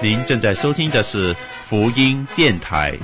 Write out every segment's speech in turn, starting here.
您正在收听的是福音电台。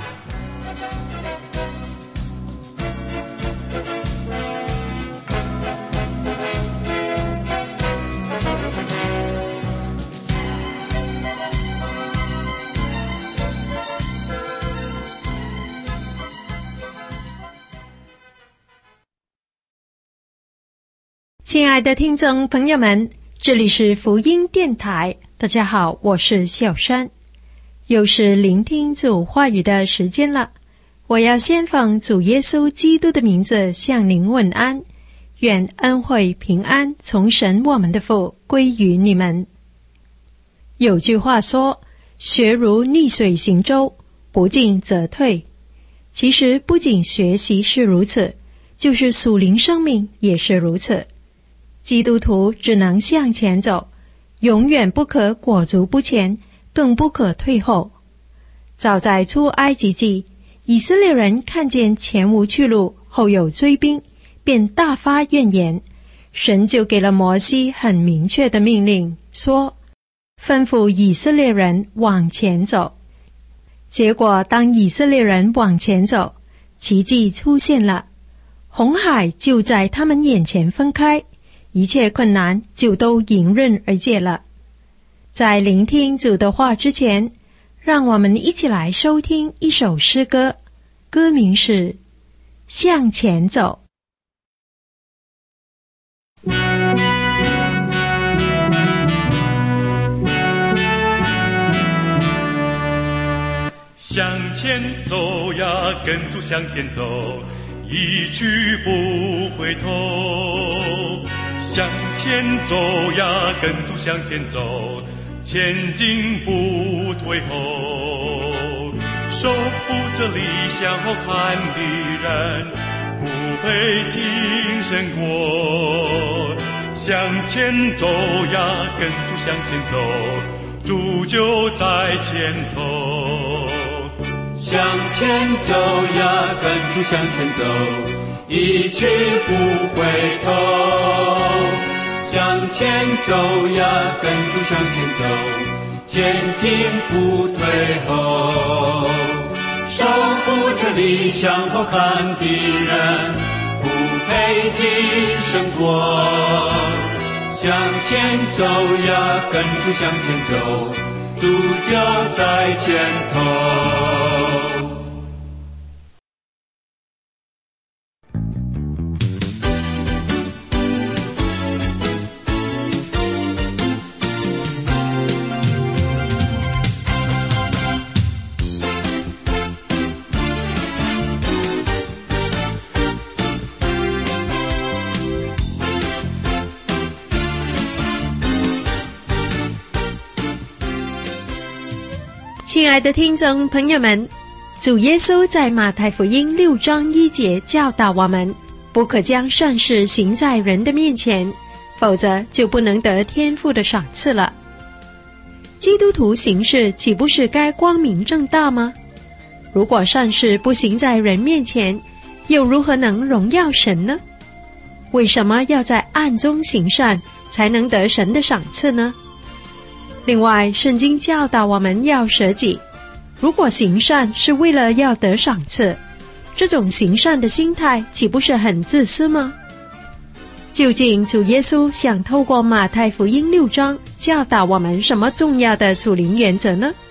亲爱的听众朋友们，这里是福音电台，大家好，我是小山。又是聆听主话语的时间了，我要先奉主耶稣基督的名字向您问安，愿恩惠平安从神我们的父归于你们。有句话说，学如逆水行舟，不进则退。其实不仅学习是如此，就是属灵生命也是如此。基督徒只能向前走，永远不可裹足不前，更不可退后。早在出埃及记，以色列人看见前无去路，后有追兵，便大发怨言。神就给了摩西很明确的命令，说吩咐以色列人往前走。结果当以色列人往前走，奇迹出现了，红海就在他们眼前分开，一切困难就都迎刃而解了。在聆听主的话之前，让我们一起来收听一首诗歌，歌名是《向前走》。 向前走呀，跟住向前走，一去不回头。向前走呀，跟住向前走，前进不退后。守护着理想后看敌人，不配精神过。向前走呀，跟住向前走，主就在前头。 向前走呀，跟住向前走，一去不回头。向前走呀，跟住向前走，前进不退后。守护着理想后看敌人，不配精神过。向前走呀，跟住向前走，主就在前头。 亲爱的听众朋友们，主耶稣在马太福音6章1节教导我们，不可将善事行在人的面前，否则就不能得天父的赏赐了。基督徒行事岂不是该光明正大吗？如果善事不行在人面前，又如何能荣耀神呢？为什么要在暗中行善，才能得神的赏赐呢？另外，圣经教导我们要舍己，如果行善是为了要得赏赐，这种行善的心态岂不是很自私吗？究竟主耶稣想透过马太福音6章教导我们什么重要的属灵原则呢？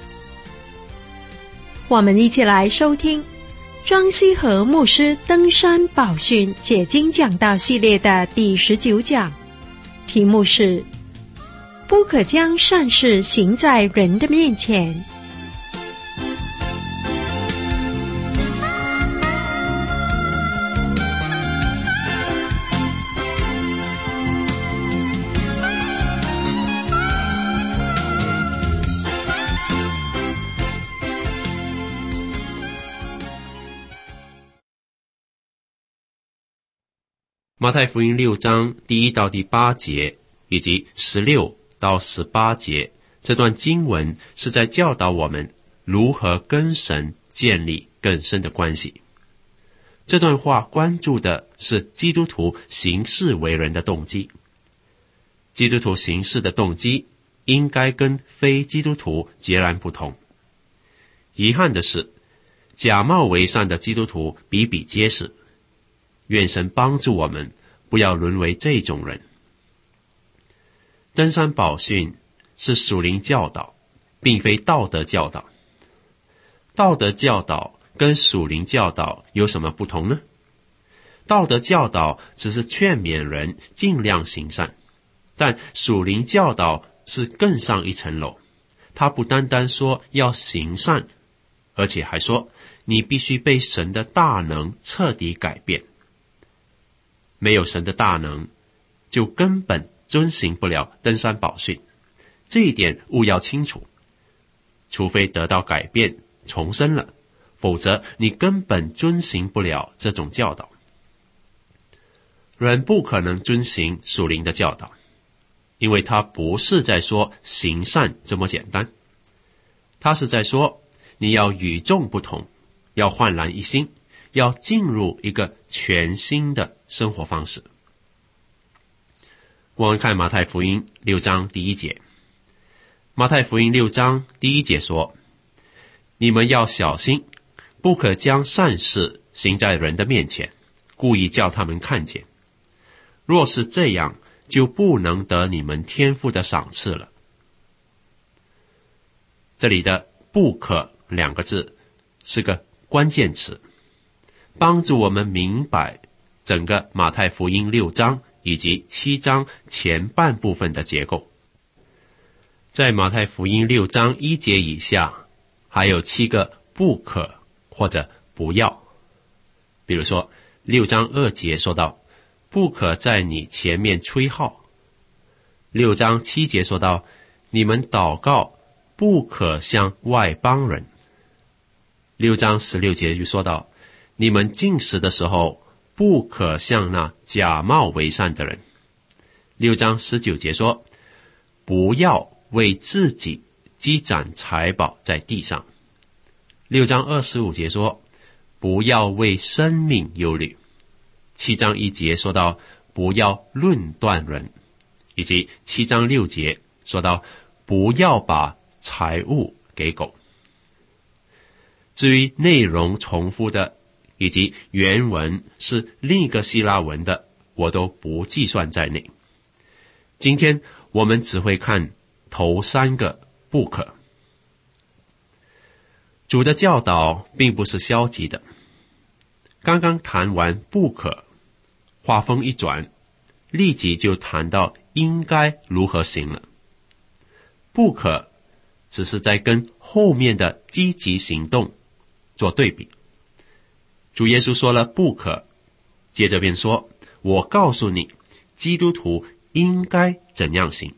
我们一起来收听庄希和牧师登山宝训解经讲道系列的第19讲，题目是不可将善事行在人的面前。 马太福音6章第1到第8节以及16到18节，这段经文是在教导我们如何跟神建立更深的关系。这段话关注的是基督徒行事为人的动机。基督徒行事的动机应该跟非基督徒截然不同。遗憾的是，假冒为善的基督徒比比皆是。愿神帮助我们，不要沦为这种人。登山宝训是属灵教导，并非道德教导。道德教导跟属灵教导有什么不同呢？道德教导只是劝勉人尽量行善，但属灵教导是更上一层楼。它不单单说要行善，而且还说你必须被神的大能彻底改变。没有神的大能，就根本遵行不了登山宝训，这一点务要清楚。除非得到改变重生了，否则你根本遵行不了这种教导。人不可能遵行属灵的教导，因为他不是在说行善这么简单，他是在说你要与众不同，要焕然一新，要进入一个全新的生活方式。我们看马太福音6章第1节。马太福音6章第1节说，你们要小心，不可将善事行在人的面前，故意叫他们看见。若是这样，就不能得你们天父的赏赐了。这里的不可2个字是个关键词，帮助我们明白整个马太福音6章以及7章前半部分的结构。在马太福音6章1节以下，还有7个不可或者不要。比如说6章2节说到，不可在你前面吹号。6章7节说到，你们祷告不可像外邦人。6章16节就说到，你们进食的时候不可像那假冒为善的人。6章19节说，不要为自己积攒财宝在地上。6章25节说，不要为生命忧虑。7章1节说到，不要论断人，以及7章6节说到，不要把财物给狗。至于内容重复的以及原文是另一个希腊文的，我都不计算在内。今天我们只会看头3个不可。主的教导并不是消极的。刚刚谈完不可，话锋一转，立即就谈到应该如何行了。不可只是在跟后面的积极行动做对比。主耶稣说了不可，接着便说，我告诉你，基督徒应该怎样行。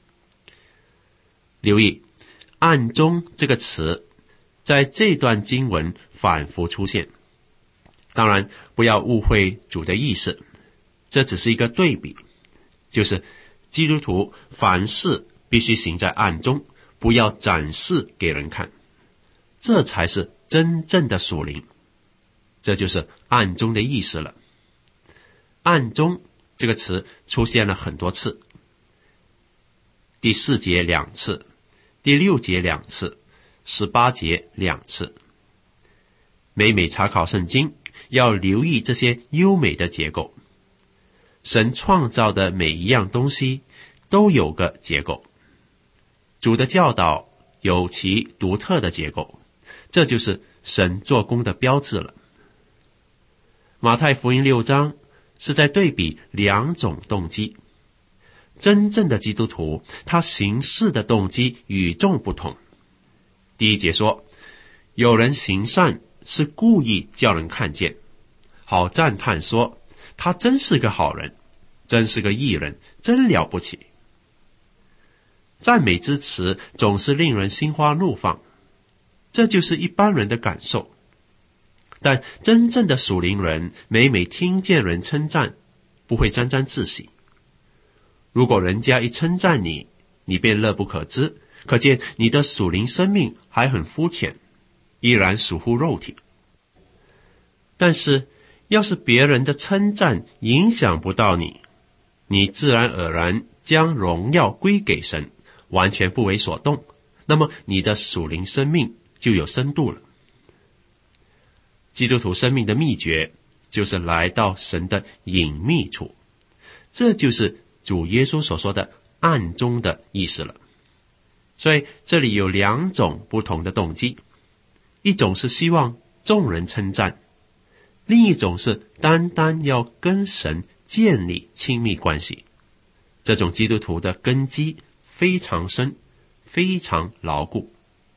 留意暗中这个词在这段经文反复出现，当然不要误会主的意思，这只是一个对比，就是基督徒凡事必须行在暗中，不要展示给人看，这才是真正的属灵。这就是暗中的意思了。暗中这个词出现了很多次，第4节2次，第6节2次，18节2次。每每查考圣经，要留意这些优美的结构。神创造的每一样东西都有个结构，主的教导有其独特的结构，这就是神做工的标志了。马太福音6章是在对比2种动机。真正的基督徒，他行事的动机与众不同。第1节说，有人行善是故意叫人看见，好赞叹说，他真是个好人，真是个义人，真了不起。赞美之词总是令人心花怒放，这就是一般人的感受。但真正的属灵人，每每听见人称赞，不会沾沾自喜。如果人家一称赞你，你便乐不可支，可见你的属灵生命还很肤浅，依然属乎肉体。但是要是别人的称赞影响不到你，你自然而然将荣耀归给神， 完全不为所动，那么你的属灵生命就有深度了。基督徒生命的秘诀就是来到神的隐秘处，这就是主耶稣所说的暗中的意思了。所以这里有两种不同的动机，一种是希望众人称赞，另一种是单单要跟神建立亲密关系。这种基督徒的根基非常深，非常牢固。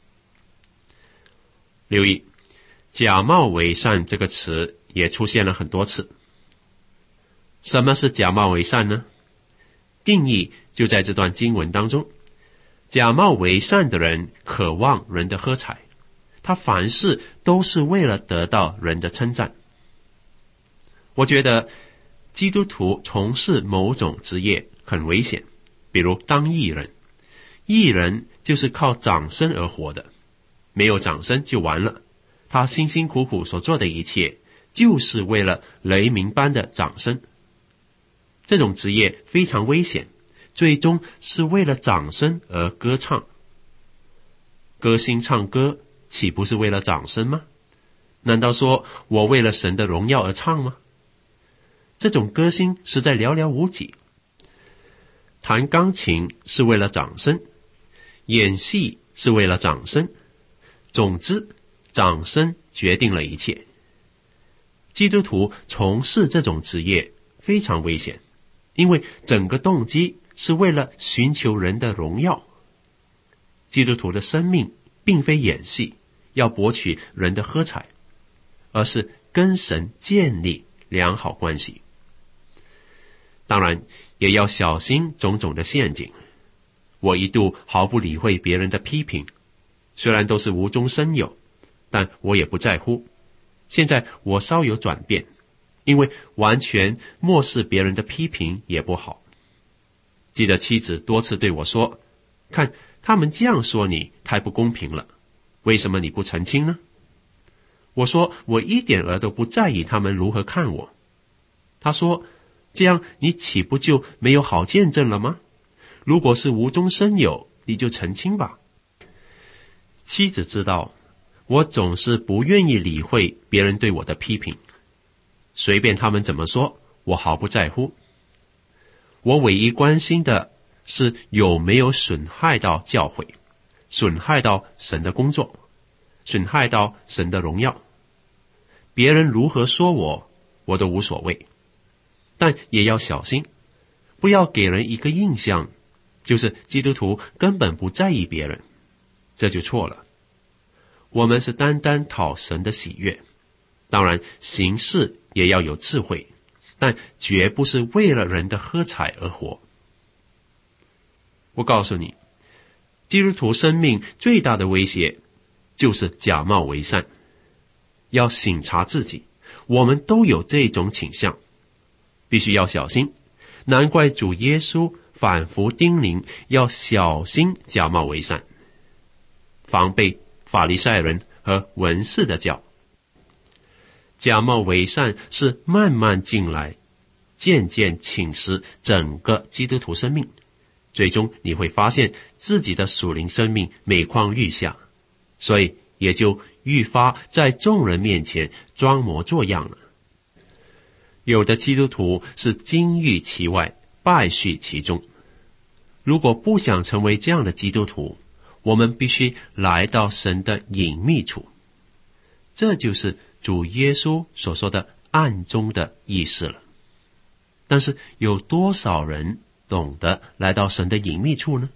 留意，假冒伪善这个词也出现了很多次。什么是假冒伪善呢？定义就在这段经文当中。假冒伪善的人渴望人的喝彩，他凡事都是为了得到人的称赞。我觉得基督徒从事某种职业很危险，比如当艺人。艺人就是靠掌声而活的，没有掌声就完了。他辛辛苦苦所做的一切，就是为了雷鸣般的掌声。这种职业非常危险，最终是为了掌声而歌唱。歌星唱歌岂不是为了掌声吗？难道说我为了神的荣耀而唱吗？这种歌星实在寥寥无几。弹钢琴是为了掌声，演戏是为了掌声，总之掌声决定了一切。基督徒从事这种职业非常危险，因为整个动机是为了寻求人的荣耀。基督徒的生命并非演戏，要博取人的喝彩，而是跟神建立良好关系。当然也要小心种种的陷阱。我一度毫不理会别人的批评，虽然都是无中生有，但我也不在乎。现在我稍有转变，因为完全漠视别人的批评也不好。记得妻子多次对我说，看他们这样说你太不公平了，为什么你不澄清呢？我说我一点儿都不在意他们如何看我。他说，这样你岂不就没有好见证了吗？如果是无中生有，你就澄清吧。妻子知道我总是不愿意理会别人对我的批评，随便他们怎么说，我毫不在乎。我唯一关心的是有没有损害到教会，损害到神的工作，损害到神的荣耀。别人如何说我，我都无所谓，但也要小心，不要给人一个印象，就是基督徒根本不在意别人，这就错了。我们是单单讨神的喜悦，当然行事也要有智慧，但绝不是为了人的喝彩而活。我告诉你，基督徒生命最大的威胁就是假冒为善。要省察自己，我们都有这种倾向，必须要小心。难怪主耶稣反复叮咛要小心假冒为善，防备法利赛人和文士的教。假冒为善是慢慢进来，渐渐侵蚀整个基督徒生命，最终你会发现自己的属灵生命每况愈下，所以也就愈发在众人面前装模作样了。有的基督徒是金玉其外，败絮其中。如果不想成为这样的基督徒，我们必须来到神的隐秘处。这就是主耶稣所说的暗中的意思了。但是有多少人懂得来到神的隐秘处呢？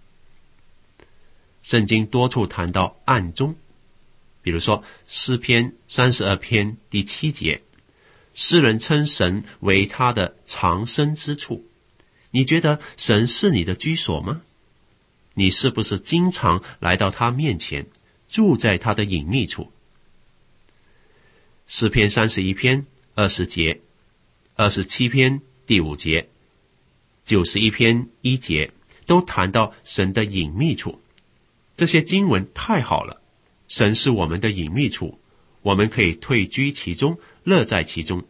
圣经多处谈到暗中，比如说诗篇32篇第7节，诗人称神为他的藏身之处。你觉得神是你的居所吗？你是不是经常来到他面前，住在他的隐秘处？诗篇31篇20节，27篇第5节，91篇1节都谈到神的隐秘处。这些经文太好了，神是我们的隐秘处，我们可以退居其中，乐在其中。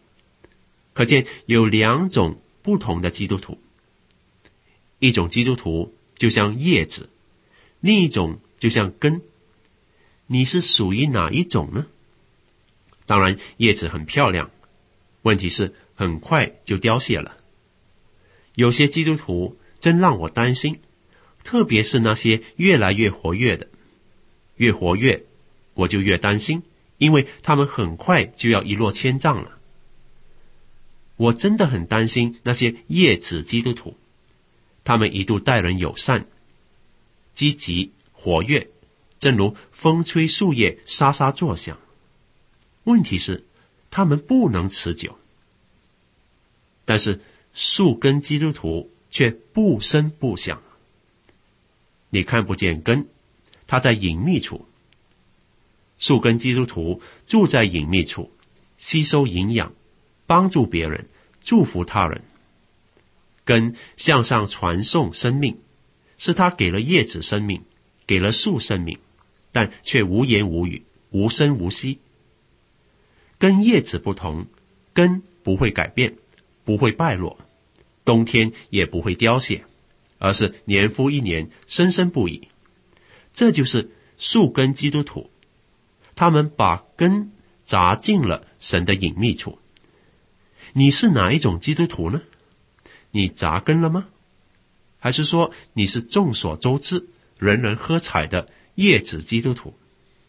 可见有两种不同的基督徒，一种基督徒就像叶子，另一种就像根。你是属于哪一种呢？当然，叶子很漂亮，问题是很快就凋谢了。有些基督徒真让我担心，特别是那些越来越活跃的，越活跃我就越担心，因为他们很快就要一落千丈了。我真的很担心那些叶子基督徒，他们一度待人友善、积极、活跃，正如风吹树叶沙沙作响。问题是，他们不能持久。但是树根基督徒却不声不响，你看不见根，它在隐秘处。树根基督徒住在隐秘处，吸收营养，帮助别人，祝福他人。根向上传送生命，是他给了叶子生命，给了树生命，但却无言无语，无声无息。跟叶子不同，根不会改变，不会败落，冬天也不会凋谢，而是年复一年，生生不已。这就是树根基督徒，他们把根扎进了神的隐秘处。你是哪一种基督徒呢？你扎根了吗？还是说你是众所周知、人人喝彩的叶子基督徒？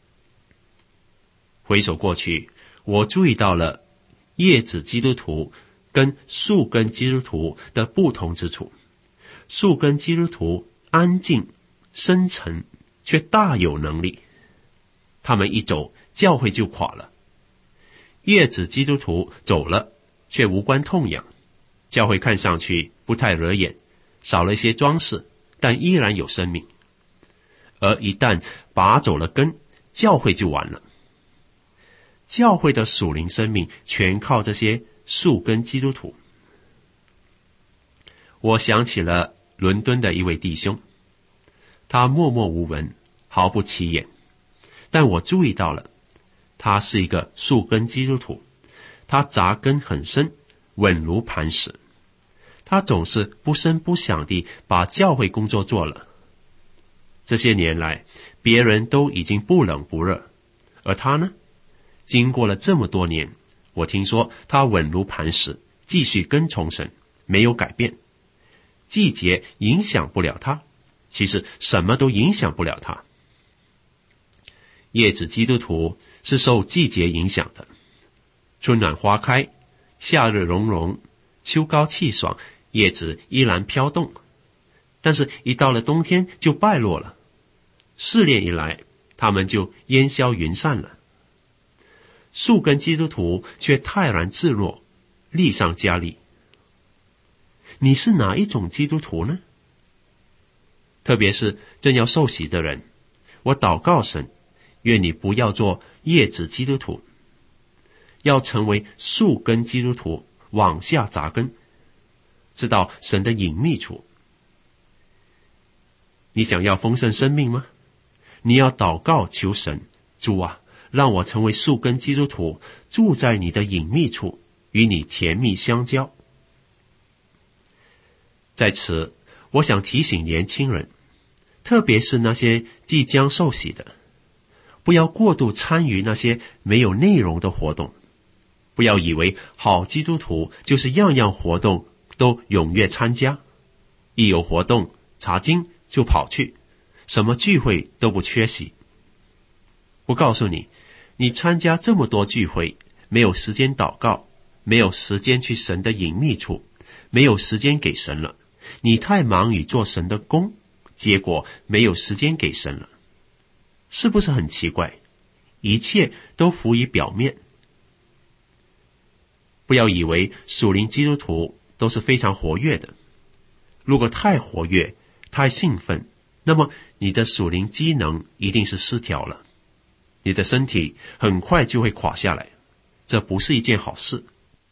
回首过去，我注意到了叶子基督徒跟树根基督徒的不同之处。树根基督徒安静、深沉，却大有能力。他们一走，教会就垮了。叶子基督徒走了，却无关痛痒，教会看上去不太惹眼，少了一些装饰，但依然有生命。而一旦拔走了根，教会就完了。教会的属灵生命全靠这些树根基督徒。我想起了伦敦的一位弟兄，他默默无闻，毫不起眼，但我注意到了，他是一个树根基督徒，他扎根很深，稳如磐石。他总是不声不响地把教会工作做了。这些年来，别人都已经不冷不热，而他呢？经过了这么多年，我听说他稳如磐石，继续跟从神，没有改变。季节影响不了他，其实什么都影响不了他。叶子基督徒是受季节影响的，春暖花开，夏日融融，秋高气爽，叶子依然飘动。但是一到了冬天就败落了，试炼一来，他们就烟消云散了。树根基督徒却泰然自若，力上加力。你是哪一种基督徒呢？特别是正要受洗的人，我祷告神，愿你不要做叶子基督徒，要成为树根基督徒，往下扎根，知道神的隐秘处。你想要丰盛生命吗？你要祷告求神，主啊，让我成为树根基督徒，住在你的隐秘处，与你甜蜜相交。在此，我想提醒年轻人，特别是那些即将受洗的，不要过度参与那些没有内容的活动，不要以为好基督徒就是样样活动都踊跃参加，一有活动查经就跑去，什么聚会都不缺席。我告诉你，你参加这么多聚会，没有时间祷告，没有时间去神的隐秘处，没有时间给神了。你太忙于做神的工，结果没有时间给神了。是不是很奇怪？一切都浮于表面。不要以为属灵基督徒都是非常活跃的。如果太活跃，太兴奋，那么你的属灵机能一定是失调了。你的身体很快就会垮下来，这不是一件好事。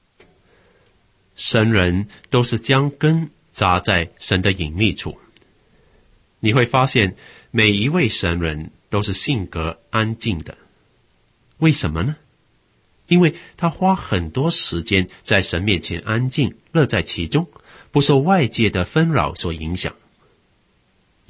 神人都是将根扎在神的隐秘处。你会发现每一位神人都是性格安静的。为什么呢？因为他花很多时间在神面前安静，乐在其中，不受外界的纷扰所影响。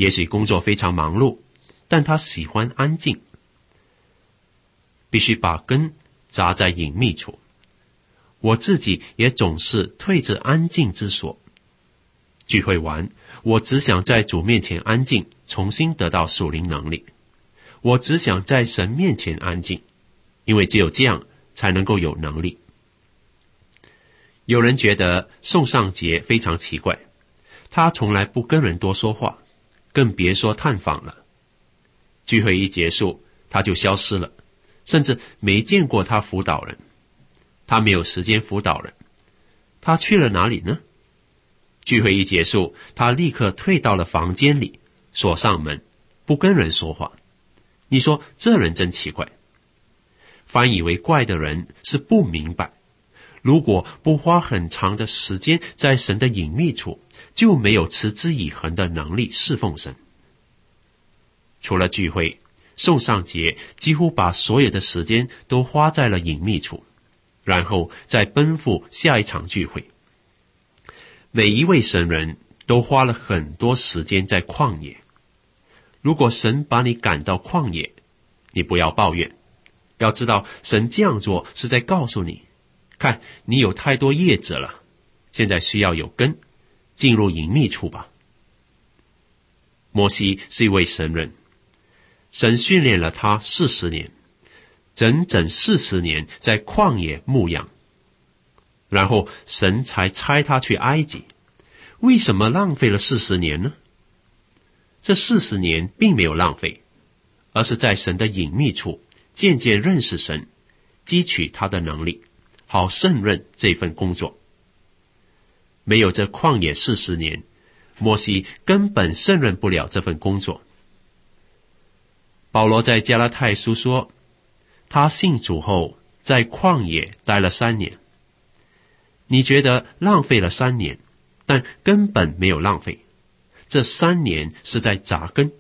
也许工作非常忙碌，但他喜欢安静，必须把根扎在隐秘处。我自己也总是退至安静之所。聚会完，我只想在主面前安静，重新得到属灵能力。我只想在神面前安静，因为只有这样才能够有能力。有人觉得宋尚杰非常奇怪，他从来不跟人多说话，更别说探访了。聚会一结束，他就消失了，甚至没见过他辅导人。他没有时间辅导人，他去了哪里呢？聚会一结束，他立刻退到了房间里，锁上门，不跟人说话。你说这人真奇怪。反以为怪的人是不明白，如果不花很长的时间在神的隐秘处，就没有持之以恒的能力侍奉神。除了聚会，宋尚杰几乎把所有的时间都花在了隐秘处，然后再奔赴下一场聚会。每一位神人都花了很多时间在旷野。如果神把你赶到旷野，你不要抱怨，要知道神这样做是在告诉你，看你有太多叶子了，现在需要有根，进入隐秘处吧。摩西是一位神人，神训练了他40年，整整40年在旷野牧养，然后神才差他去埃及。为什么浪费了40年呢？这40年并没有浪费，而是在神的隐秘处渐渐认识神，汲取他的能力，好胜任这份工作。没有这旷野40年，摩西根本胜任不了这份工作。保罗在加拉太书说，他信主后在旷野待了3年。你觉得浪费了3年，但根本没有浪费，这3年是在扎根。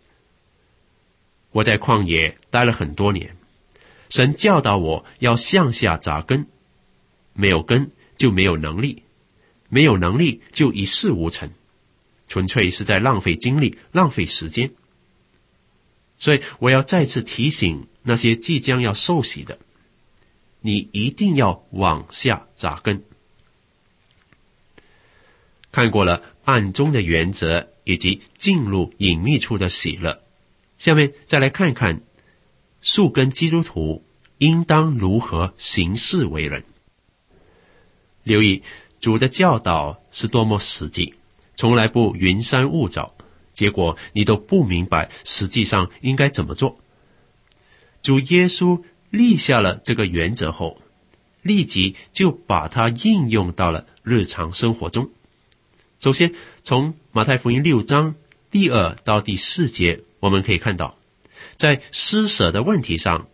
我在旷野待了很多年，神教导我要向下扎根，没有根就没有能力，没有能力就一事无成，纯粹是在浪费精力，浪费时间。所以我要再次提醒那些即将要受洗的，你一定要往下扎根。看过了暗中的原则以及进入隐秘处的喜乐，下面再来看看树根基督徒应当如何行事为人。留意主的教导是多么实际，从来不云山雾罩，结果你都不明白实际上应该怎么做。主耶稣立下了这个原则后，立即就把它应用到了日常生活中。首先，从马太福音6章第2到第4节，我们可以看到，在施舍的问题上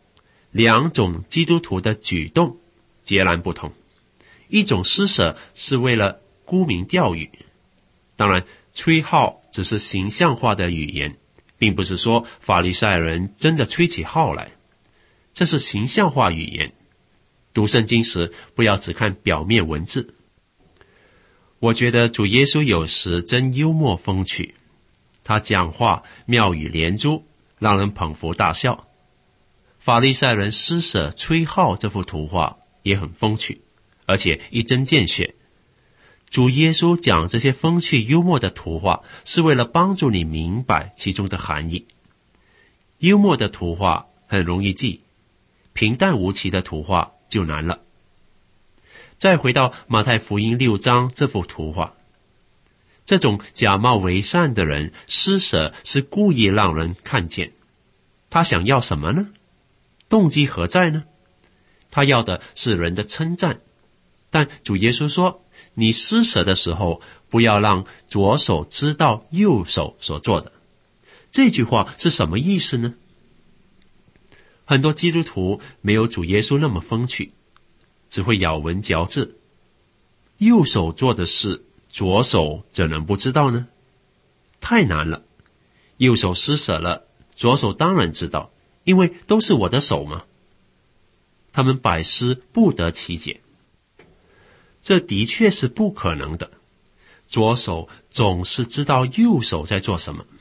，2种基督徒的举动截然不同。一种施舍是为了沽名钓誉，当然吹号只是形象化的语言，并不是说法利赛人真的吹起号来，这是形象化语言。读圣经时不要只看表面文字。我觉得主耶稣有时真幽默风趣，他讲话妙语连珠，让人捧腹大笑。法利赛人施舍吹号这幅图画也很风趣，而且一针见血。主耶稣讲这些风趣幽默的图画，是为了帮助你明白其中的含义。幽默的图画很容易记，平淡无奇的图画就难了。再回到马太福音6章这幅图画，这种假冒为善的人施舍是故意让人看见。他想要什么呢？动机何在呢？他要的是人的称赞。但主耶稣说，你施舍的时候，不要让左手知道右手所做的。这句话是什么意思呢？很多基督徒没有主耶稣那么风趣，只会咬文嚼字。右手做的事，左手怎能不知道呢？太难了。右手施舍了，左手当然知道，因为都是我的手嘛。他们百思不得其解。这的确是不可能的。左手总是知道右手在做什么，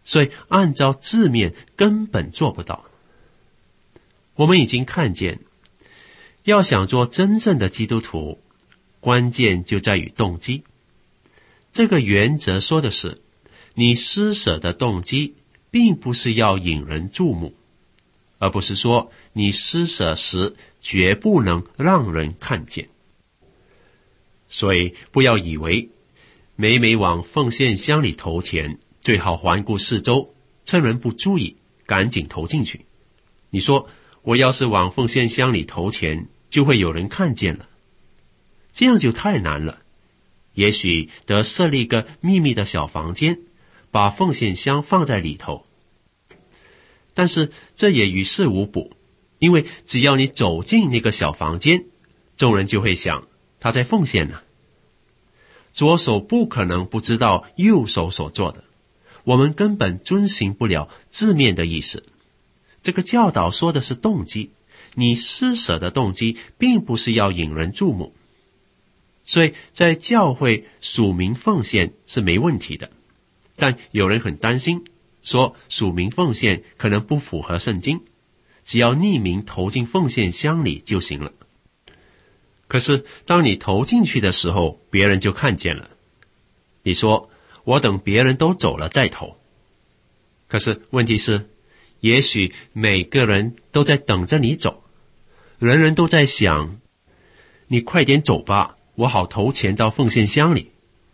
所以按照字面根本做不到。我们已经看见，要想做真正的基督徒，关键就在于动机。这个原则说的是，你施舍的动机并不是要引人注目，而不是说你施舍时绝不能让人看见。所以不要以为每每往奉献箱里投钱，最好环顾四周，趁人不注意赶紧投进去。你说我要是往奉献箱里投钱，就会有人看见了，这样就太难了。也许得设立一个秘密的小房间，把奉献箱放在里头。但是这也于事无补，因为只要你走进那个小房间，众人就会想他在奉献呢。左手不可能不知道右手所做的，我们根本遵行不了字面的意思。这个教导说的是动机，你施舍的动机并不是要引人注目。所以在教会署名奉献是没问题的，但有人很担心，说署名奉献可能不符合圣经，只要匿名投进奉献箱里就行了。可是当你投进去的时候，别人就看见了。你说我等别人都走了再投，可是问题是，也许每个人都在等着你走，人人都在想你快点走吧，我好投钱到奉献箱里。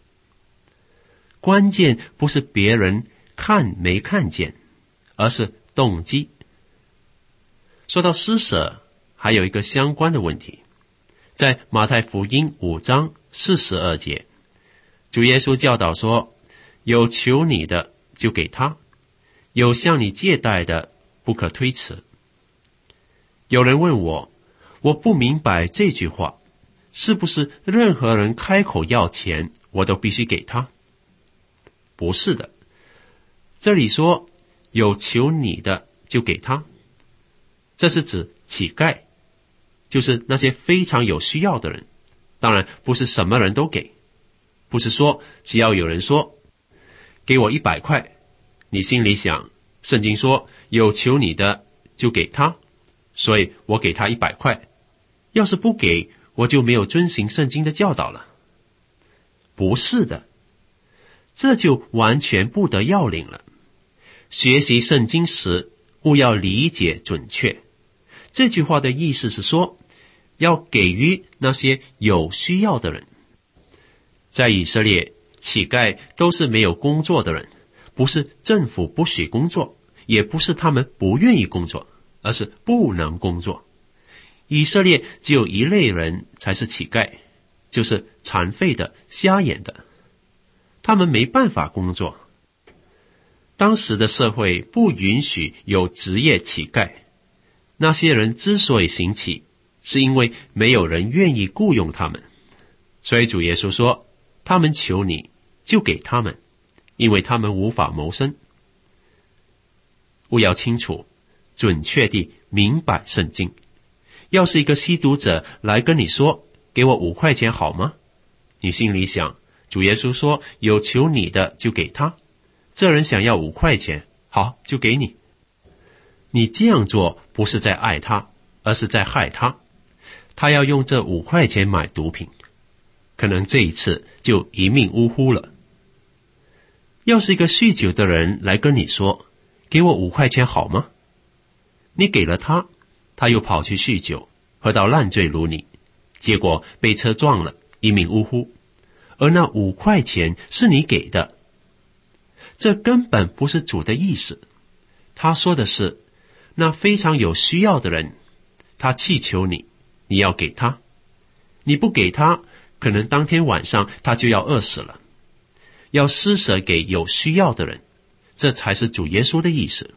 关键不是别人看没看见，而是动机。说到施舍，还有一个相关的问题，在马太福音5章42节，主耶稣教导说，有求你的就给他，有向你借贷的不可推辞。有人问我不明白这句话，是不是任何人开口要钱，我都必须给他？不是的，这里说有求你的就给他，这是指乞丐，就是那些非常有需要的人。当然不是什么人都给，不是说只要有人说给我100块，你心里想圣经说有求你的就给他，所以我给他100块，要是不给，我就没有遵行圣经的教导了。不是的，这就完全不得要领了。学习圣经时务要理解准确，这句话的意思是说，要给予那些有需要的人。在以色列，乞丐都是没有工作的人，不是政府不许工作，也不是他们不愿意工作，而是不能工作。以色列只有一类人才是乞丐，就是残废的、瞎眼的，他们没办法工作。当时的社会不允许有职业乞丐，那些人之所以兴起，是因为没有人愿意雇佣他们。所以主耶稣说，他们求你就给他们，因为他们无法谋生。务要清楚准确地明白圣经。要是一个吸毒者来跟你说，给我5块钱好吗？你心里想，主耶稣说有求你的就给他，这人想要5块钱，好，就给你。你这样做不是在爱他，而是在害他。他要用这5块钱买毒品，可能这一次就一命呜呼了。要是一个酗酒的人来跟你说，给我5块钱好吗？你给了他，他又跑去酗酒，喝到烂醉如泥，结果被车撞了，一命呜呼。而那5块钱是你给的，这根本不是主的意思。他说的是，那非常有需要的人，他祈求你，你要给他。你不给他，可能当天晚上他就要饿死了。要施舍给有需要的人，这才是主耶稣的意思。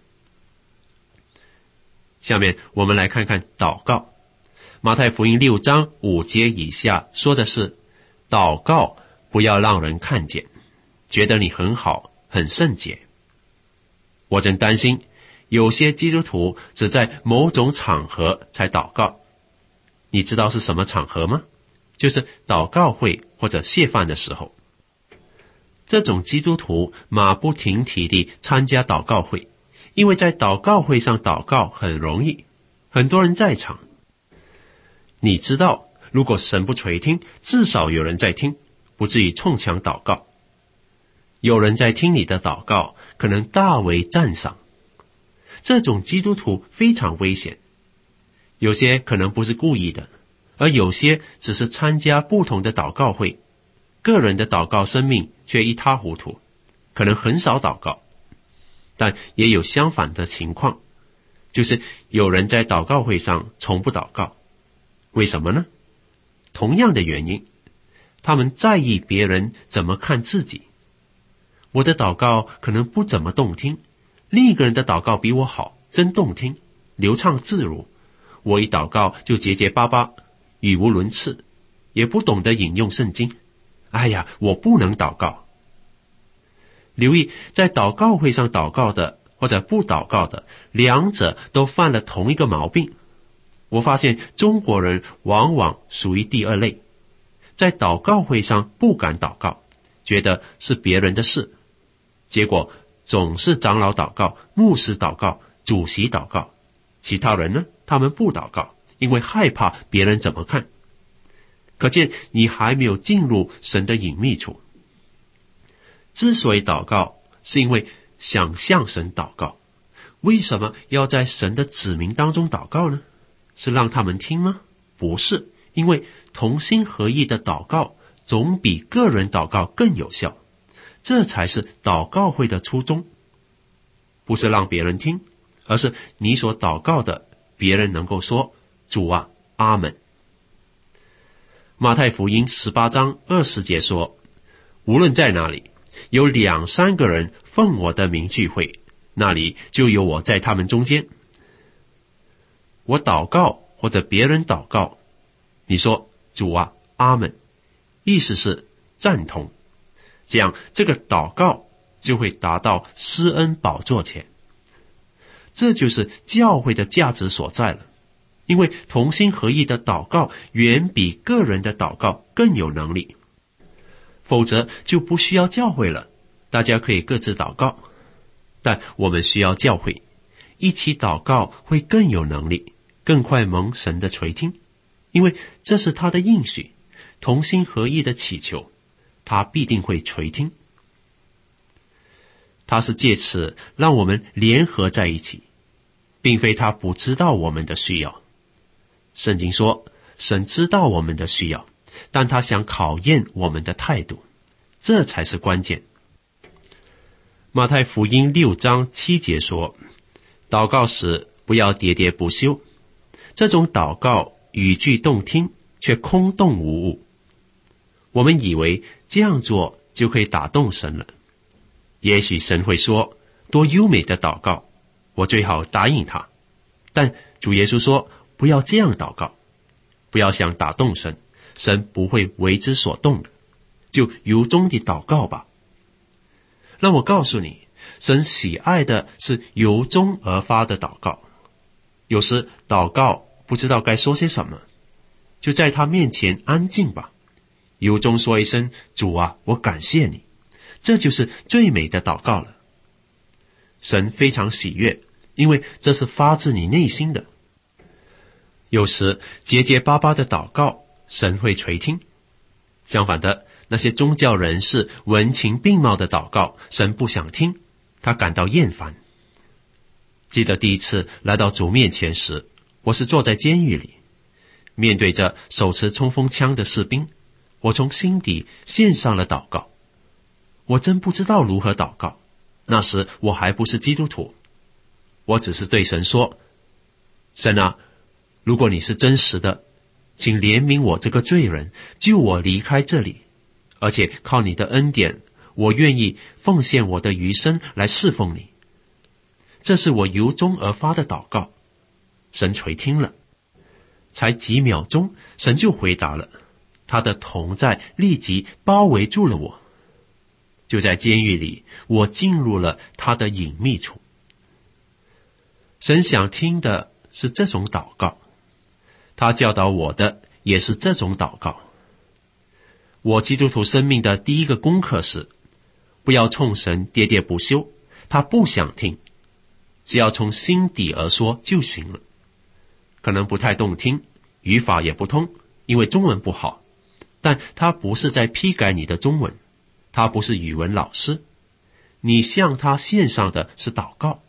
下面我们来看看祷告。马太福音6章5节以下说的是，祷告不要让人看见，觉得你很好，很圣洁。我真担心有些基督徒只在某种场合才祷告。你知道是什么场合吗？就是祷告会或者谢饭的时候。 这种基督徒马不停蹄地参加祷告会，因为在祷告会上祷告很容易，很多人在场。你知道，如果神不垂听，至少有人在听，不至于冲墙祷告。有人在听你的祷告，可能大为赞赏。这种基督徒非常危险，有些可能不是故意的，而有些只是参加不同的祷告会，个人的祷告生命却一塌糊涂，可能很少祷告。但也有相反的情况，就是有人在祷告会上从不祷告。为什么呢？同样的原因，他们在意别人怎么看自己。我的祷告可能不怎么动听，另一个人的祷告比我好，真动听，流畅自如。我一祷告就结结巴巴，语无伦次，也不懂得引用圣经。哎呀，我不能祷告。留意，在祷告会上祷告的或者不祷告的，两者都犯了同一个毛病。我发现中国人往往属于第二类，在祷告会上不敢祷告，觉得是别人的事，结果总是长老祷告、牧师祷告、主席祷告，其他人呢，他们不祷告，因为害怕别人怎么看。可见你还没有进入神的隐秘处。之所以祷告，是因为想向神祷告。为什么要在神的子民当中祷告呢？是让他们听吗？不是，因为同心合意的祷告总比个人祷告更有效，这才是祷告会的初衷。不是让别人听，而是你所祷告的，别人能够说主啊，阿们。马太福音18章20节说，无论在哪里有2、3个人奉我的名聚会，那里就有我在他们中间。我祷告或者别人祷告，你说主啊，阿们，意思是赞同，这样这个祷告就会达到施恩宝座前。这就是教会的价值所在了，因为同心合意的祷告远比个人的祷告更有能力，否则就不需要教会了，大家可以各自祷告。但我们需要教会，一起祷告会更有能力，更快蒙神的垂听，因为这是他的应许，同心合意的祈求，他必定会垂听。他是借此让我们联合在一起，并非他不知道我们的需要。圣经说，神知道我们的需要，但他想考验我们的态度，这才是关键。马太福音6章7节说，祷告时不要喋喋不休。这种祷告语句动听，却空洞无物。我们以为这样做就可以打动神了。也许神会说，多优美的祷告，我最好答应他。但主耶稣说，不要这样祷告，不要想打动神，神不会为之所动的，就由衷地祷告吧。让我告诉你，神喜爱的是由衷而发的祷告。有时祷告不知道该说些什么，就在他面前安静吧，由衷说一声，主啊，我感谢你，这就是最美的祷告了。神非常喜悦，因为这是发自你内心的。有时结结巴巴的祷告，神会垂听。相反的，那些宗教人士文情并茂的祷告，神不想听，他感到厌烦。记得第一次来到主面前时，我是坐在监狱里，面对着手持冲锋枪的士兵，我从心底献上了祷告。我真不知道如何祷告，那时我还不是基督徒，我只是对神说，神啊，如果你是真实的，请怜悯我这个罪人，救我离开这里，而且靠你的恩典，我愿意奉献我的余生来侍奉你。这是我由衷而发的祷告，神垂听了。才几秒钟，神就回答了，他的同在立即包围住了我。就在监狱里，我进入了他的隐秘处。神想听的是这种祷告，他教导我的也是这种祷告。我基督徒生命的第一个功课是， 不要冲神喋喋不休，他不想听，只要从心底而说就行了。可能不太动听，语法也不通，因为中文不好，但他不是在批改你的中文，他不是语文老师，你向他献上的是祷告。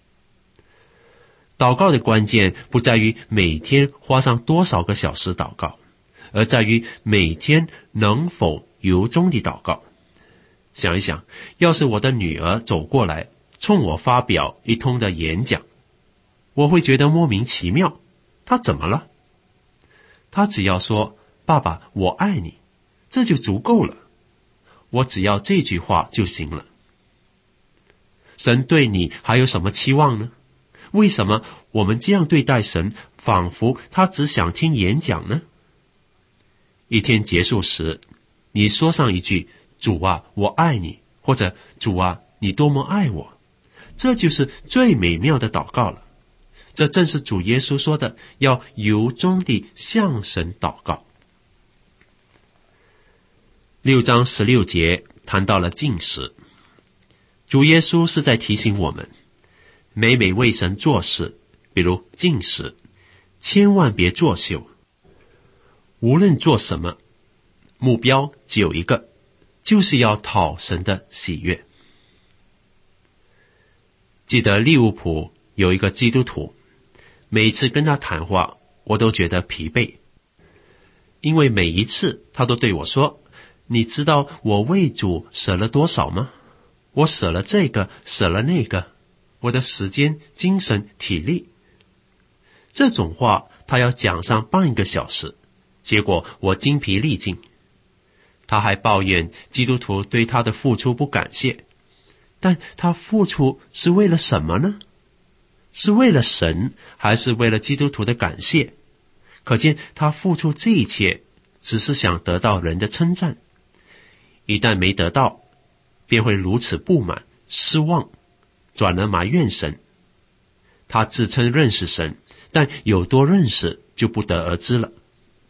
祷告的关键不在于每天花上多少个小时祷告，而在于每天能否由衷地祷告。想一想，要是我的女儿走过来冲我发表一通的演讲，我会觉得莫名其妙，她怎么了？她只要说爸爸我爱你，这就足够了，我只要这句话就行了。神对你还有什么期望呢？为什么我们这样对待神，仿佛他只想听演讲呢？一天结束时，你说上一句主啊我爱你，或者主啊你多么爱我，这就是最美妙的祷告了。这正是主耶稣说的，要由衷地向神祷告。6章16节谈到了禁食，主耶稣是在提醒我们，每为神做事，比如禁食，千万别作秀。无论做什么，目标只有一个，就是要讨神的喜悦。记得利物浦有一个基督徒，每次跟他谈话，我都觉得疲惫，因为每一次他都对我说，你知道我为主舍了多少吗？我舍了这个，舍了那个，我的时间、精神、体力。这种话他要讲上半个小时，结果我精疲力尽。他还抱怨基督徒对他的付出不感谢，但他付出是为了什么呢？是为了神，还是为了基督徒的感谢？可见他付出这一切，只是想得到人的称赞。一旦没得到，便会如此不满、失望，转而埋怨神。他自称认识神，但有多认识就不得而知了。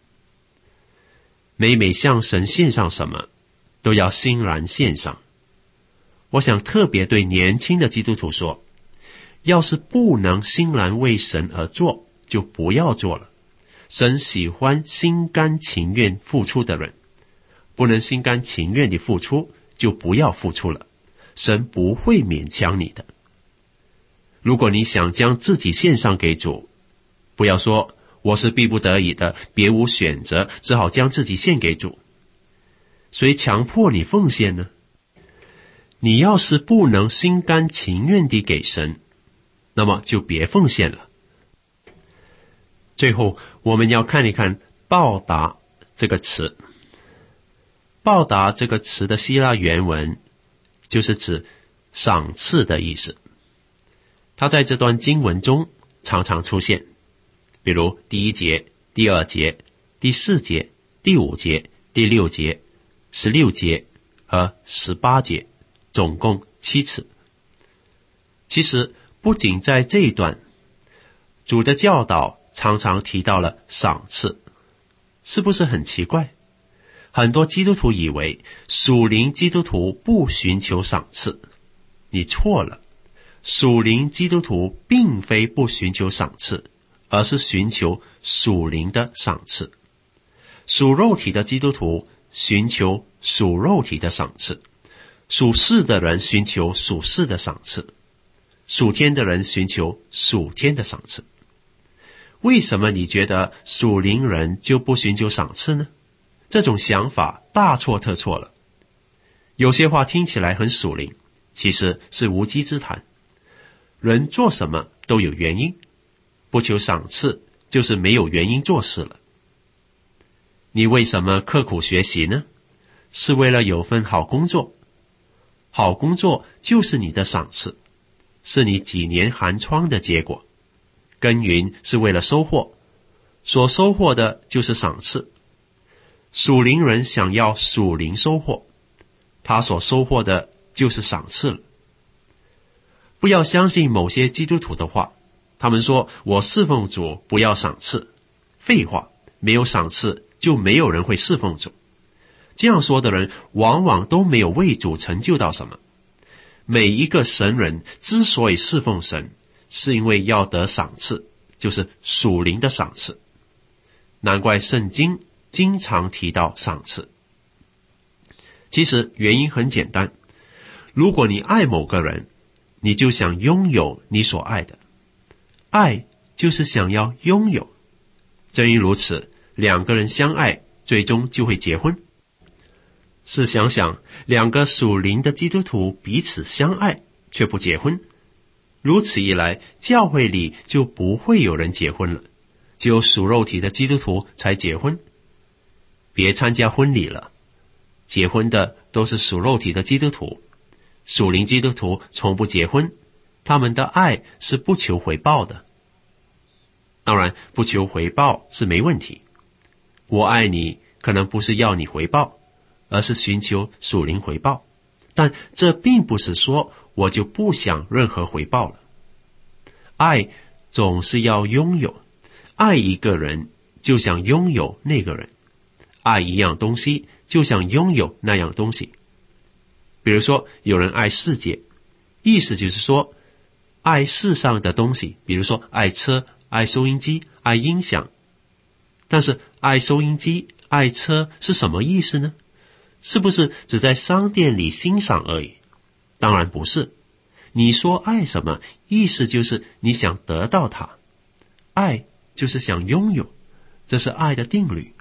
每向神献上什么，都要欣然献上。我想特别对年轻的基督徒说，要是不能欣然为神而做，就不要做了。神喜欢心甘情愿付出的人，不能心甘情愿地付出，就不要付出了。神不会勉强你的。如果你想将自己献上给主，不要说我是逼不得已的，别无选择，只好将自己献给主。谁强迫你奉献呢？你要是不能心甘情愿地给神，那么就别奉献了。最后我们要看一看报答这个词。报答这个词的希腊原文就是指赏赐的意思，它在这段经文中常常出现，比如第1节、第2节、第4节、第5节、第6节、16节和18节，总共7次。其实不仅在这一段，主的教导常常提到了赏赐，是不是很奇怪？很多基督徒以为属灵基督徒不寻求赏赐，你错了。属灵基督徒并非不寻求赏赐，而是寻求属灵的赏赐。属肉体的基督徒寻求属肉体的赏赐，属世的人寻求属世的赏赐，属天的人寻求属天的赏赐。为什么你觉得属灵人就不寻求赏赐呢？这种想法大错特错了。有些话听起来很属灵，其实是无稽之谈。人做什么都有原因，不求赏赐就是没有原因做事了。你为什么刻苦学习呢？是为了有份好工作。好工作就是你的赏赐，是你几年寒窗的结果。耕耘是为了收获，所收获的就是赏赐。属灵人想要属灵收获，他所收获的就是赏赐了。不要相信某些基督徒的话，他们说我侍奉主不要赏赐。废话，没有赏赐就没有人会侍奉主。 这样说的人往往都没有为主成就到什么。每一个神人之所以侍奉神，是因为要得赏赐，就是属灵的赏赐。难怪圣经经常提到赏赐。其实原因很简单，如果你爱某个人，你就想拥有你所爱的。爱就是想要拥有。正因如此，两个人相爱，最终就会结婚。试想想，两个属灵的基督徒彼此相爱，却不结婚。如此一来，教会里就不会有人结婚了，只有属肉体的基督徒才结婚。别参加婚礼了，结婚的都是属肉体的基督徒。属灵基督徒从不结婚，他们的爱是不求回报的。当然，不求回报是没问题。我爱你，可能不是要你回报，而是寻求属灵回报。但这并不是说我就不想任何回报了。爱总是要拥有，爱一个人就想拥有那个人，爱一样东西就想拥有那样东西。比如说，有人爱世界，意思就是说爱世上的东西，比如说爱车、爱收音机、爱音响。但是爱收音机、爱车是什么意思呢？是不是只在商店里欣赏而已？当然不是。你说爱什么，意思就是你想得到它。爱就是想拥有，这是爱的定律。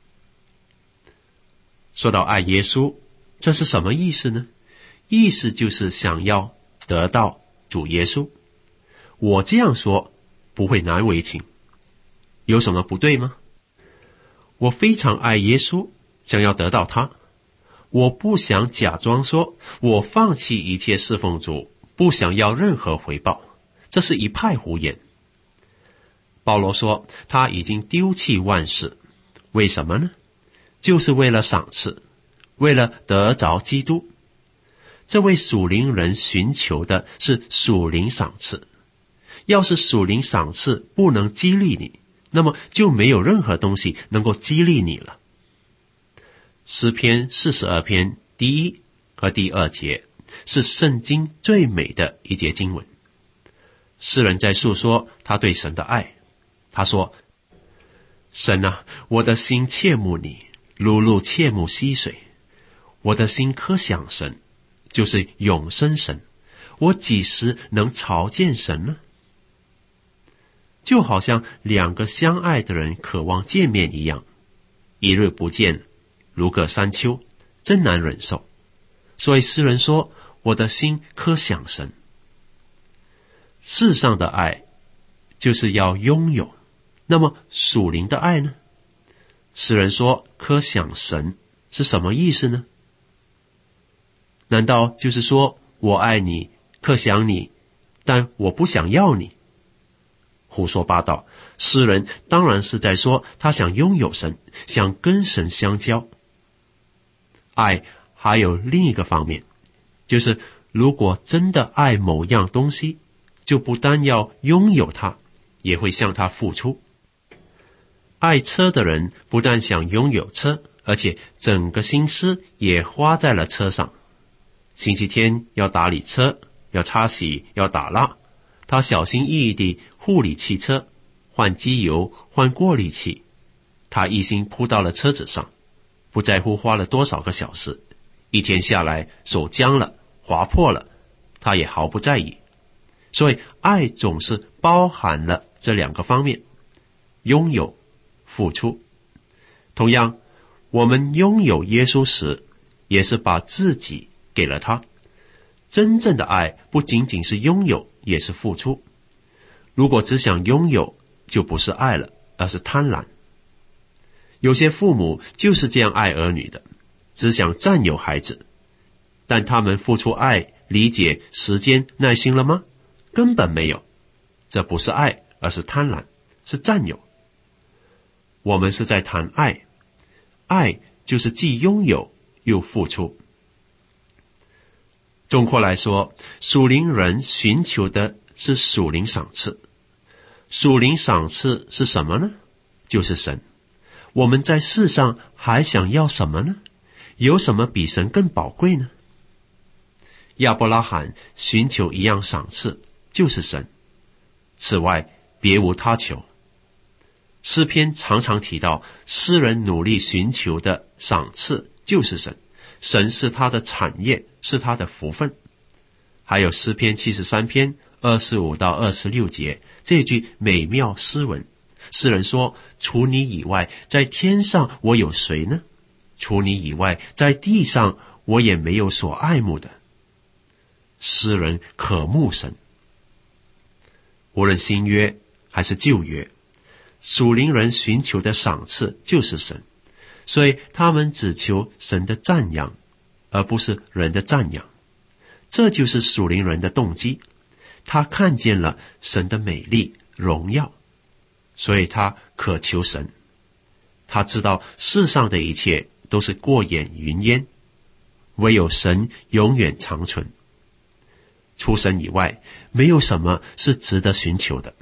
说到爱耶稣，这是什么意思呢？意思就是想要得到主耶稣。我这样说不会难为情，有什么不对吗？我非常爱耶稣，想要得到他。我不想假装说我放弃一切侍奉主，不想要任何回报，这是一派胡言。保罗说他已经丢弃万事，为什么呢？就是为了赏赐，为了得着基督。这位属灵人寻求的是属灵赏赐。要是属灵赏赐不能激励你，那么就没有任何东西能够激励你了。诗篇42篇第1和第2节是圣经最美的一节经文。诗人在诉说他对神的爱。他说，神啊，我的心切慕你，如鹿切慕溪水。我的心可想神，就是永生神。我几时能朝见神呢？就好像两个相爱的人渴望见面一样，一日不见，如隔三秋，真难忍受。所以诗人说，我的心可想神。世上的爱就是要拥有，那么属灵的爱呢？诗人说可想神是什么意思呢？难道就是说我爱你，可想你，但我不想要你？胡说八道。诗人当然是在说他想拥有神，想跟神相交。爱还有另一个方面，就是如果真的爱某样东西，就不单要拥有它，也会向它付出。爱车的人不但想拥有车，而且整个心思也花在了车上。星期天要打理车，要擦洗，要打蜡，他小心翼翼地护理汽车，换机油，换过滤器。他一心扑到了车子上，不在乎花了多少个小时。一天下来，手僵了，划破了，他也毫不在意。所以爱总是包含了这两个方面，拥有、付出。同样，我们拥有耶稣时，也是把自己给了他。真正的爱不仅仅是拥有，也是付出。如果只想拥有，就不是爱了，而是贪婪。有些父母就是这样爱儿女的，只想占有孩子。但他们付出爱、理解、时间、耐心了吗？根本没有。这不是爱，而是贪婪，是占有。我们是在谈爱，爱就是既拥有又付出。总括来说，属灵人寻求的是属灵赏赐。属灵赏赐是什么呢？就是神。我们在世上还想要什么呢？ 有什么比神更宝贵呢？亚伯拉罕寻求一样赏赐，就是神，此外别无他求。诗篇常常提到，诗人努力寻求的赏赐就是神，神是他的产业，是他的福分。还有诗篇73篇25到26节这句美妙诗文，诗人说，除你以外，在天上我有谁呢？除你以外，在地上我也没有所爱慕的。诗人渴慕神。无论新约还是旧约，属灵人寻求的赏赐就是神，所以他们只求神的赞扬，而不是人的赞扬。这就是属灵人的动机，他看见了神的美丽荣耀，所以他渴求神。他知道世上的一切都是过眼云烟，唯有神永远长存。除神以外，没有什么是值得寻求的。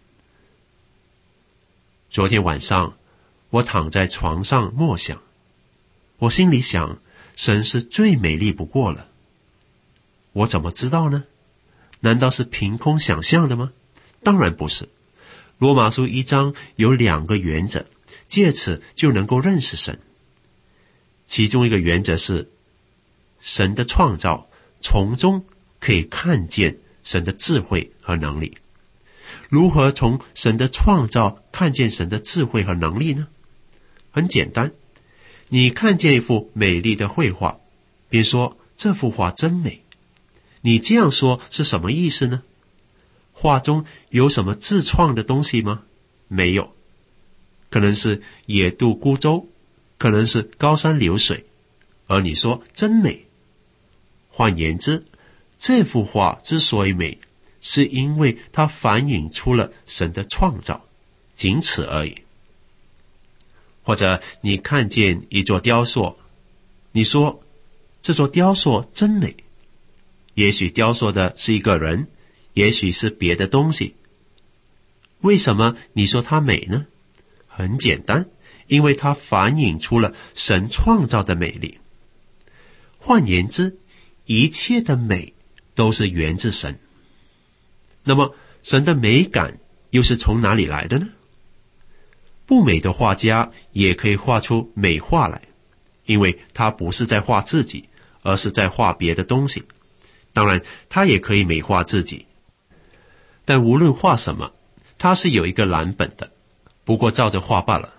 昨天晚上，我躺在床上默想，我心里想，神是最美丽不过了。我怎么知道呢？难道是凭空想象的吗？当然不是。罗马书1章有2个原则，借此就能够认识神。其中一个原则是，神的创造，从中可以看见神的智慧和能力。如何从神的创造看见神的智慧和能力呢？很简单，你看见一幅美丽的绘画，便说这幅画真美。你这样说是什么意思呢？画中有什么自创的东西吗？没有。可能是野渡孤舟，可能是高山流水，而你说真美。换言之，这幅画之所以美，是因为它反映出了神的创造，仅此而已。或者你看见一座雕塑，你说这座雕塑真美。也许雕塑的是一个人，也许是别的东西。为什么你说它美呢？很简单，因为它反映出了神创造的美丽。换言之，一切的美都是源自神。那么神的美感又是从哪里来的呢？不美的画家也可以画出美画来，因为他不是在画自己，而是在画别的东西。当然他也可以美化自己，但无论画什么，他是有一个蓝本的，不过照着画罢了。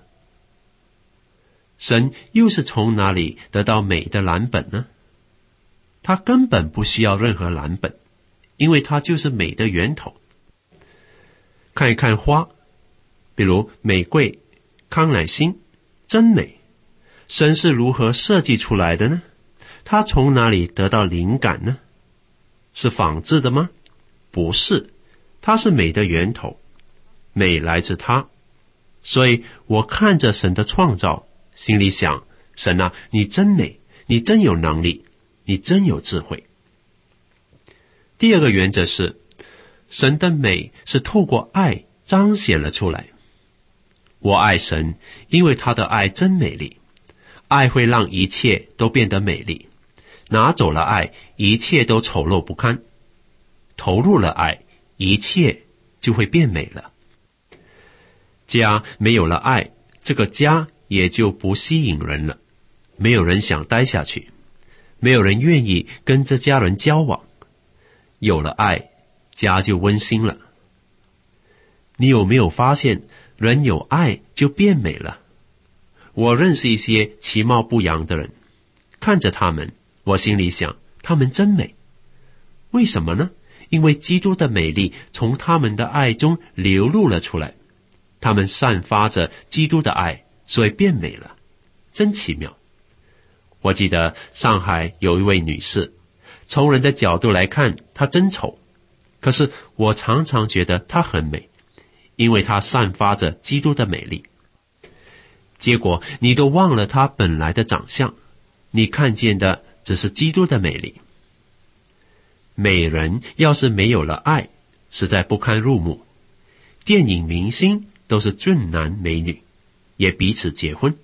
神又是从哪里得到美的蓝本呢？他根本不需要任何蓝本，因为它就是美的源头。看一看花，比如玫瑰、康乃馨，真美。神是如何设计出来的呢？他从哪里得到灵感呢？是仿制的吗？不是，它是美的源头，美来自他。所以我看着神的创造，心里想，神啊，你真美，你真有能力，你真有智慧。第二个原则是，神的美是透过爱彰显了出来。我爱神，因为他的爱真美丽。爱会让一切都变得美丽，拿走了爱，一切都丑陋不堪。投入了爱，一切就会变美了。家没有了爱，这个家也就不吸引人了，没有人想待下去，没有人愿意跟这家人交往。有了爱，家就温馨了。你有没有发现，人有爱就变美了？我认识一些其貌不扬的人，看着他们，我心里想，他们真美。为什么呢？因为基督的美丽从他们的爱中流露了出来，他们散发着基督的爱，所以变美了，真奇妙。我记得上海有一位女士，从人的角度来看，她真丑，可是我常常觉得她很美，因为她散发着基督的美丽。结果你都忘了她本来的长相，你看见的只是基督的美丽。美人要是没有了爱，实在不堪入目。电影明星都是俊男美女，也彼此结婚，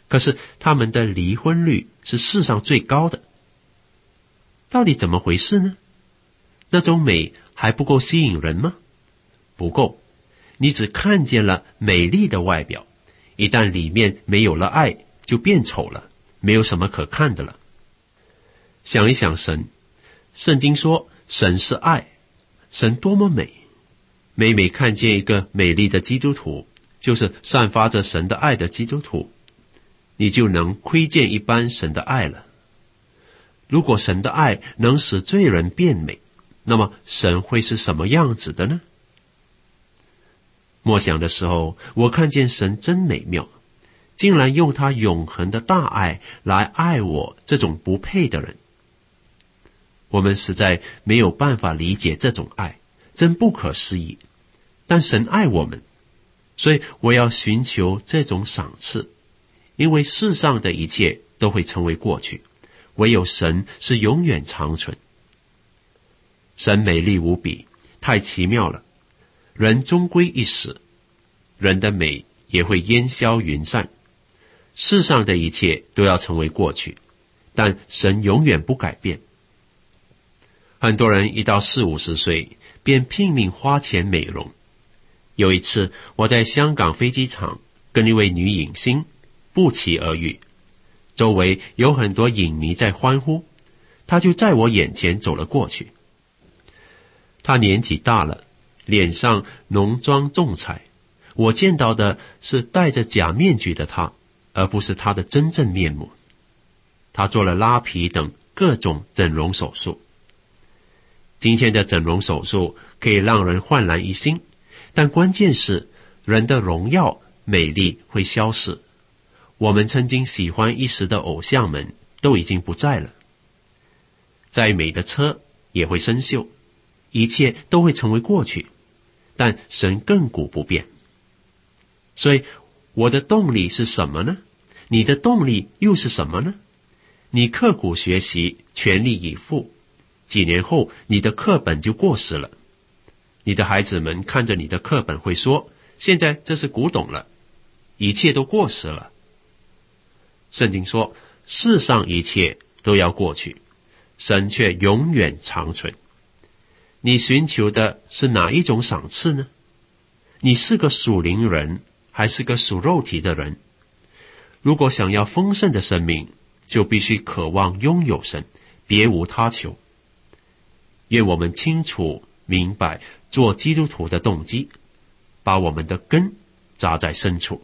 可是他们的离婚率是世上最高的。到底怎么回事呢？那种美还不够吸引人吗？不够，你只看见了美丽的外表，一旦里面没有了爱，就变丑了，没有什么可看的了。想一想神，圣经说神是爱，神多么美，每每看见一个美丽的基督徒，就是散发着神的爱的基督徒，你就能窥见一般神的爱了。如果神的爱能使罪人变美，那么神会是什么样子的呢？默想的时候，我看见神真美妙，竟然用他永恒的大爱来爱我这种不配的人。我们实在没有办法理解这种爱，真不可思议。但神爱我们，所以我要寻求这种赏赐，因为世上的一切都会成为过去，唯有神是永远长存。神美丽无比，太奇妙了。人终归一死，人的美也会烟消云散，世上的一切都要成为过去，但神永远不改变。很多人一到40-50岁便拼命花钱美容。有一次我在香港飞机场跟一位女影星不期而遇，周围有很多影迷在欢呼，她就在我眼前走了过去。她年纪大了，脸上浓妆重彩，我见到的是戴着假面具的她，而不是她的真正面目。她做了拉皮等各种整容手术。今天的整容手术可以让人焕然一新，但关键是人的荣耀美丽会消失。我们曾经喜欢一时的偶像们都已经不在了。再美的车也会生锈，一切都会成为过去，但神亘古不变。所以我的动力是什么呢？你的动力又是什么呢？你刻苦学习，全力以赴，几年后你的课本就过时了。你的孩子们看着你的课本会说，现在这是古董了，一切都过时了。圣经说世上一切都要过去，神却永远长存。你寻求的是哪一种赏赐呢？你是个属灵人还是个属肉体的人？如果想要丰盛的生命，就必须渴望拥有神，别无他求。愿我们清楚明白做基督徒的动机，把我们的根扎在深处。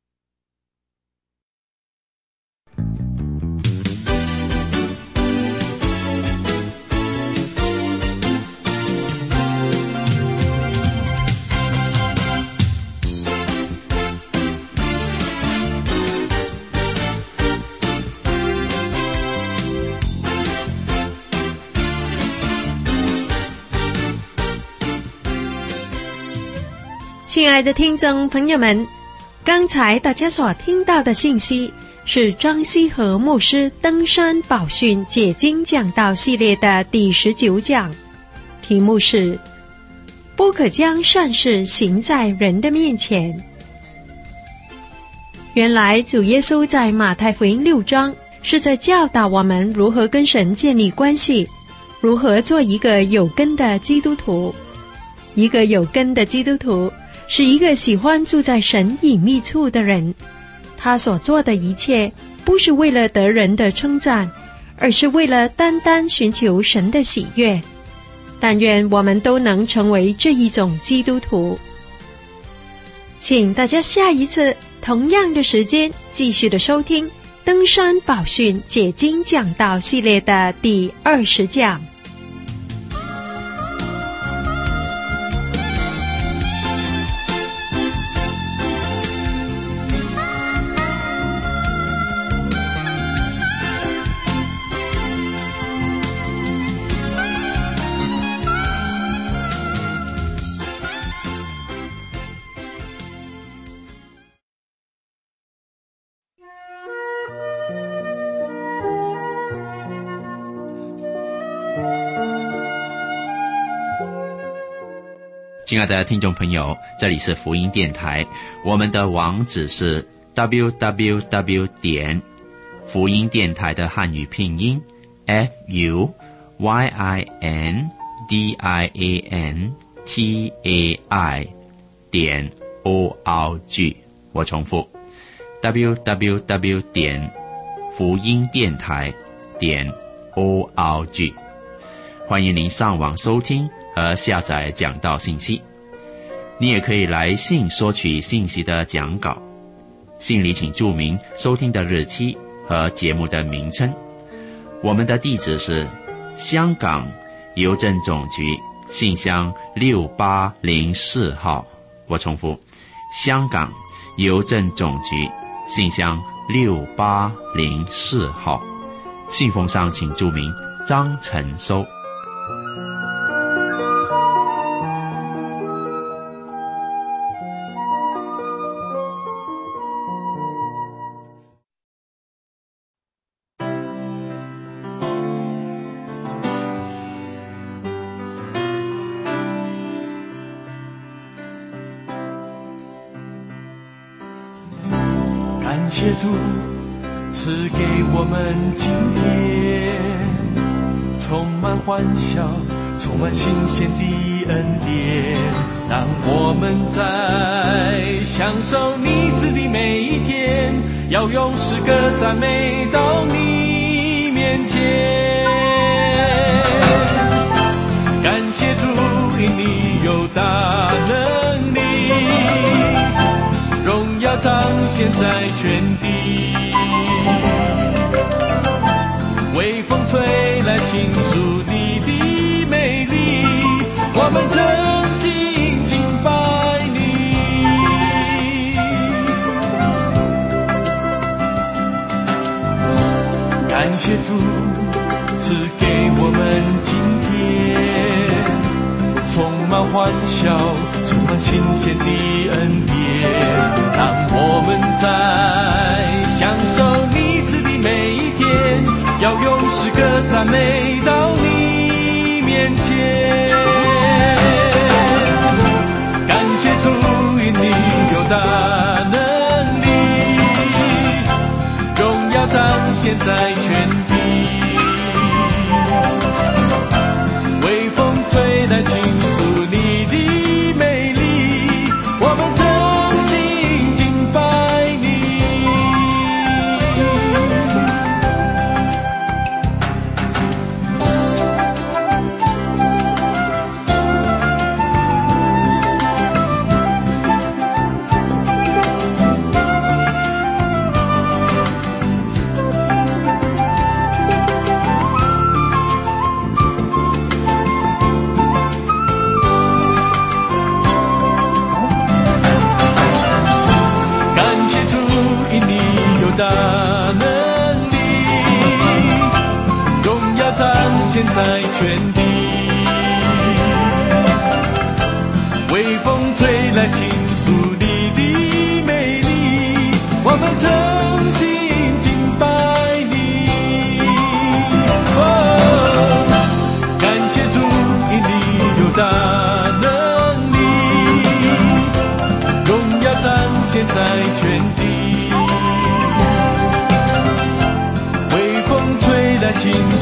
亲爱的听众朋友们，刚才大家所听到的信息是张希和牧师登山宝训解经讲道系列的第19讲，题目是不可将善事行在人的面前。原来主耶稣在马太福音6章是在教导我们如何跟神建立关系，如何做一个有根的基督徒。一个有根的基督徒是一个喜欢住在神隐秘处的人，他所做的一切不是为了得人的称赞，而是为了单单寻求神的喜悦。但愿我们都能成为这一种基督徒。请大家下一次同样的时间继续的收听登山宝训解经讲道系列的第20讲。 亲爱的听众朋友，这里是福音电台，我们的网址是 www 点福音电台的汉语拼音 FUYINDIANTAI 点 ORG。 我重复 www 点福音电台点 ORG。 欢迎您上网收听和下载讲道信息。你也可以来信索取信息的讲稿，信里请注明收听的日期和节目的名称。我们的地址是香港邮政总局信箱6804号。我重复，香港邮政总局信箱6804号。信封上请注明张成收。 感谢主赐给我们今天充满欢笑，充满新鲜的恩典，让我们在享受你赐的每一天，要用诗歌赞美到你面前。感谢主，因你有大能力，荣耀彰显在全地，微风吹来倾诉你的美丽，我们真心敬拜你。感谢主赐给我们今天充满欢笑，充满新鲜的恩典，让我们在享受你赐的每一天，要用诗歌赞美到你面前。感谢主，因你有大能力，荣耀彰显在全地，微风吹来倾诉你的美丽，我们真心敬拜你。大能力，荣耀彰显在全地，微风吹来倾诉你的美丽，我们真心敬拜你。感谢主，因你有大能力，荣耀彰显在全地，倾